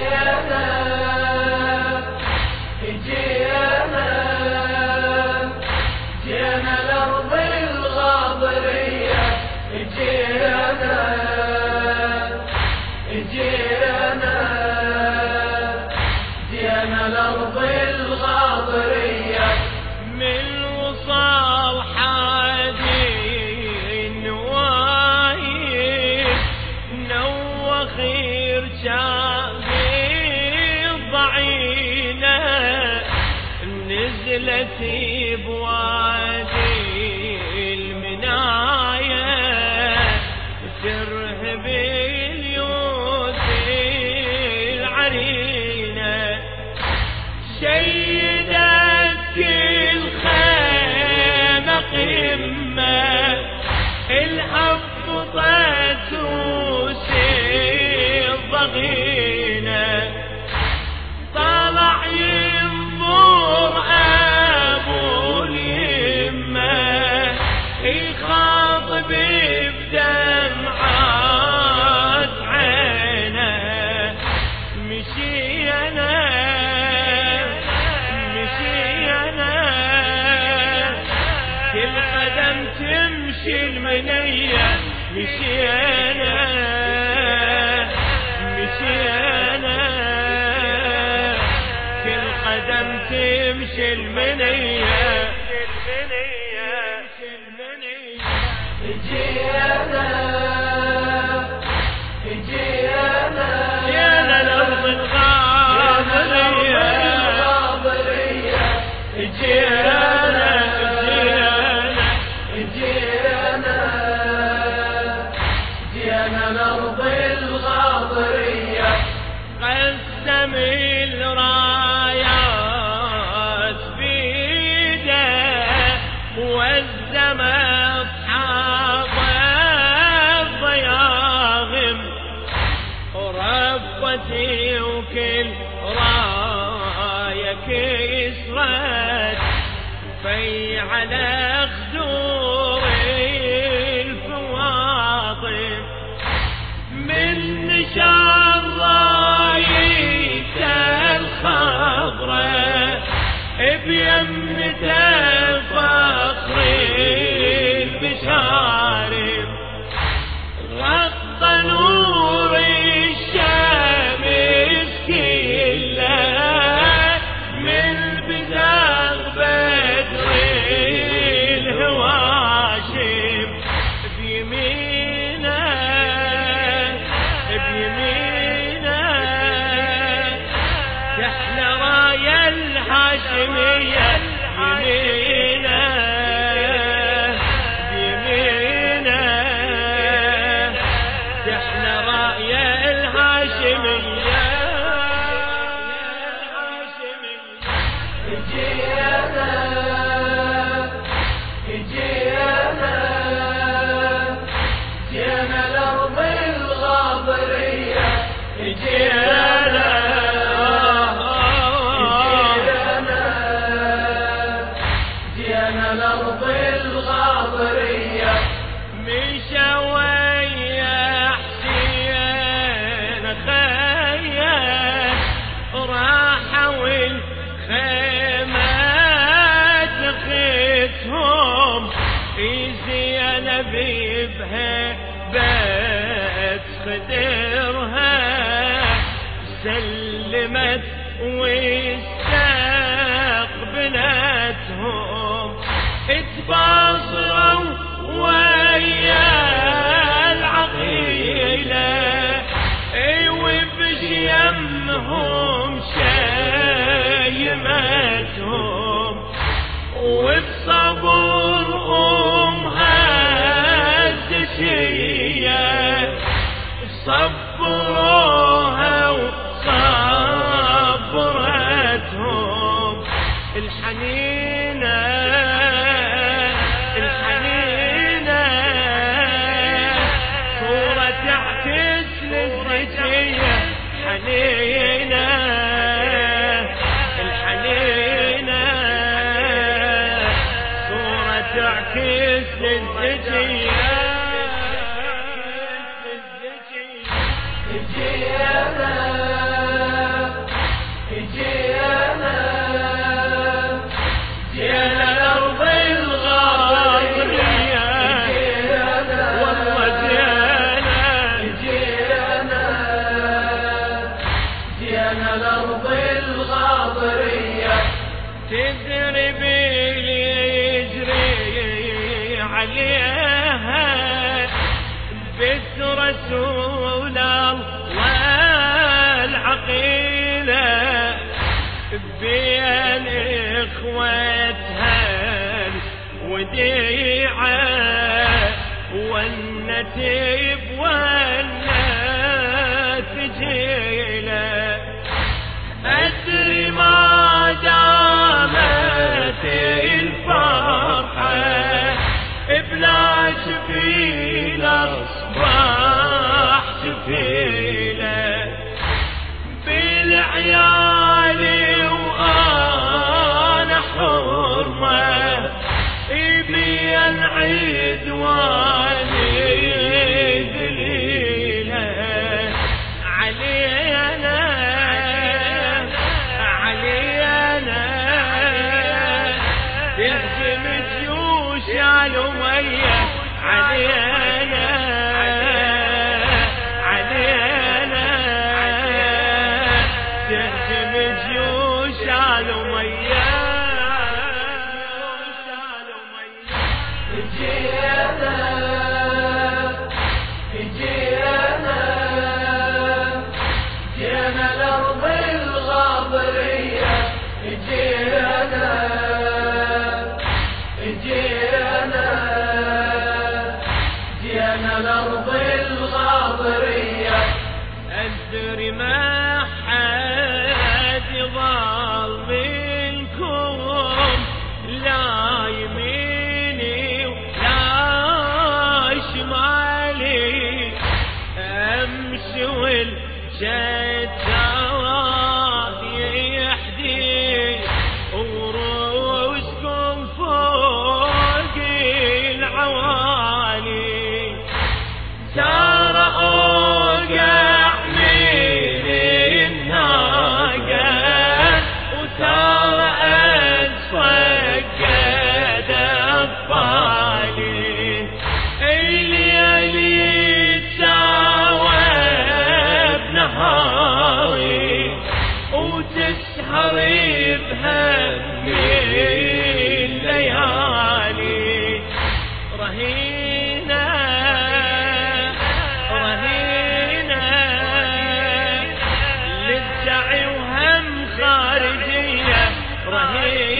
الأرض الغاضرية من وصال حادي النوايب نوخير شاقي ضعينة نزلت بوادي المناية ترهب اليوت العرينة شيدت كل خيمة قمة الحفظت روس الضغينة طلع ينظر أبو اليمة يخاطب بدمعات عينه مشي أنا كل قدم تمشي المنية مشي أنا كل قدم تمشي المنية جينا الأرض الغاضرية جينا الأرض الغاضرية قسم الرايات بيده وزم أصحاب الضياغم وربتي وكل راية كسرت في على خدور الفواطم من نشار رايته الخضراء بيمته فخر البشارم غطى نور الشمس كله من بزاغ بدر الهواشم بيمينه تحلى راية الهاشمية بيمينه تحلى راية الهاشمية جينا الأرض الغاضرية جينا الأرض الغاضرية مشى ويا حسين خيل راحوا الخيمات خيتهم زينب بهبت خدرها سلمت واستقبلتهم اتباصروا ويا العقيلة وبشيمهم شيمتهم وبصبر هزشية صبروها وصبرتهم الحنينة صورة تعكس للزكية حنينة الحنينة صورة جينا الأرض الغابرية. تدري باللي يجري عليها بس رسول الله العقيلة بين إخوتها وديعة والنتيب والنتجيلة. أدري ما دامت الفرحة بلا شفيلة أصبح شفيلة بالعيال وأنا حرمة إبي العيد واني دليلة علينا تهزم جيوش الأمية علينا تهزم جيوش الأمية. جينا الأرض الغابرية. جينا الأرض الغابرية. أدري ما حد ضل منكم لا يميني ولا شمالي أمشي والجدة يحدي ورؤوسكم فوق العوالي. ترى أوقع من الناقة وترى أتفقد أطفالي. الليالي تساوى بنهاري وتسهر بهم الليالي. رهينة للدعي وهم خارجية. رهينة